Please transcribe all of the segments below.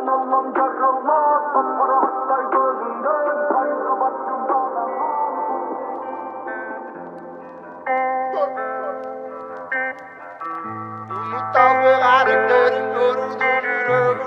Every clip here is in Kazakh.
Almam yaralmaz Para aktay gözünden Hayra baktım Umut al ve hareklerin yoruldu yüreğim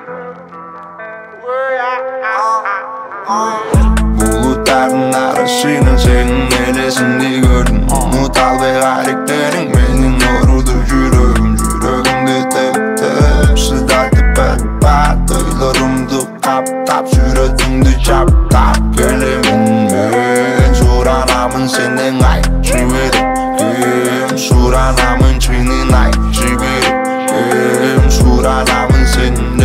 Bulutların arasına senin elesini gördüm Umut al ve hareklerin benim yoruldu yüreğim Yüreğimde tep tep sıda tepe tepe Duylarımda tap tap suratımda çap tap Gelimin ben suranamın senin ay Çivirim suranamın senin ay Çivirim suranamın senin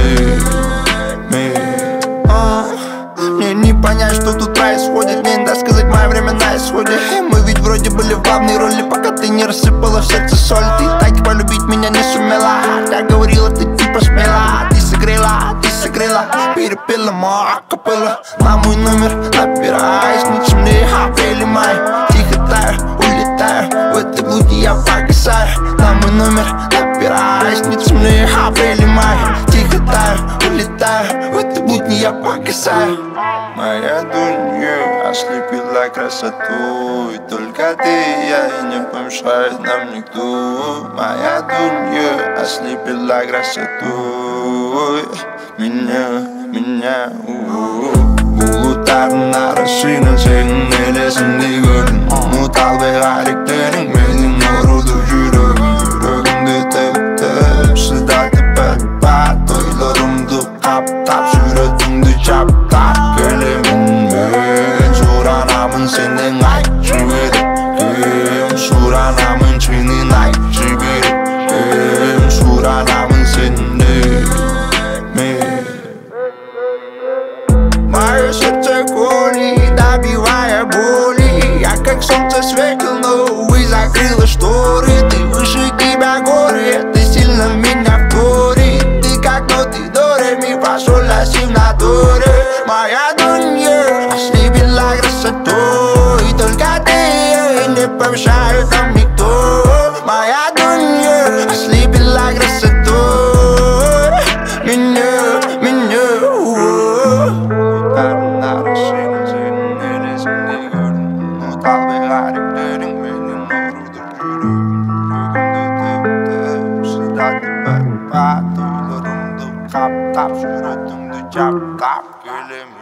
Мне не понять, что тут происходит. Мне не даст сказать, мое время на исходе. Мы ведь вроде были в главной роли, пока ты не рассыпала в сердце соль. Ты так полюбить меня не сумела. Я говорила, ты типа смела. Ты согрела, перепила мой акапелла. На мой номер набираешь, не темнее апрель и май. Тихо таю, улетаю, в этой блуде я погасаю. На мой номер набираешь, не темнее апрель и май. Тихо таю, улетаю, в этой блуде я погасаю. Моя дунья ослепила красотой. Только ты и я, и не помешает нам никто. Моя дунья ослепила красотой. Меня Bulutların arasına senin elesini gördüm Umut al ve hareklerin benim yoruldu yüreğim Yüreğimde tep tep sıda tepe tepe Duylarımda tap tap suratımda çap tap Gelimin ben suranamın senin ay Çivirim suranamın senin ay Çivirim suranamın senin Мое сердце колит, добивая боли Я как солнце светил, но, увы, закрыла шторы Ты выше тебя горы, ты сильно в меня вторит Ты как ноты до ре ми фа соль ля си на до ре Моя дунья ослепила красотой Только ты ей не помешает нам никто Моя дунья ослепила красотой Меня Tap tap suratımda çap tap gülüm